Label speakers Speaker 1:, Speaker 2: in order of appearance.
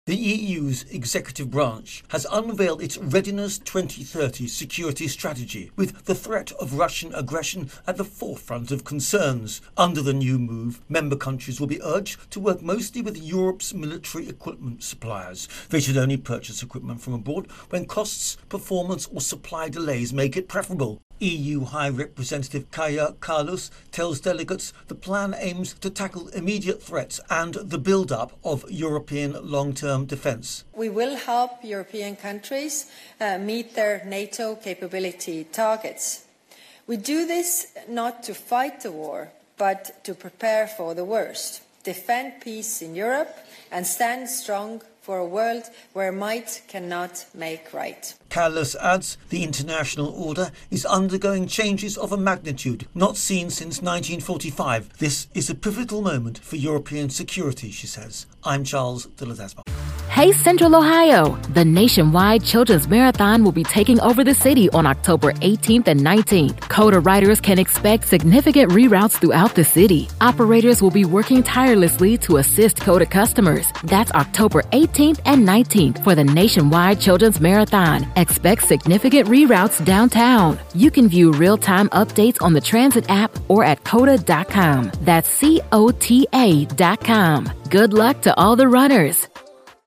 Speaker 1: The EU's executive branch has unveiled its Readiness 2030 security strategy, with the threat of Russian aggression at the forefront of concerns. Under the new move, member countries will be urged to work mostly with Europe's military equipment suppliers. They should only purchase equipment from abroad when costs, performance or supply delays make it preferable. EU High Representative Kaja Kallas tells delegates the plan aims to tackle immediate threats and the build-up of European long-term defence.
Speaker 2: We will help European countries meet their NATO capability targets. We do this not to fight the war, but to prepare for the worst, defend peace in Europe and stand strong for a world where might cannot make right.
Speaker 1: Kallas adds the international order is undergoing changes of a magnitude not seen since 1945. This is a pivotal moment for European security, she says. I'm Charles de Ledesma.
Speaker 3: Hey Central Ohio! The nationwide Children's Marathon will be taking over the city on October 18th and 19th. CODA riders can expect significant reroutes throughout the city. Operators will be working tirelessly to assist CODA customers. That's October 18th and 19th for the nationwide Children's Marathon. Expect significant reroutes downtown. You can view real-time updates on the Transit app or at COTA.com. That's COTA.com. Good luck to all the runners.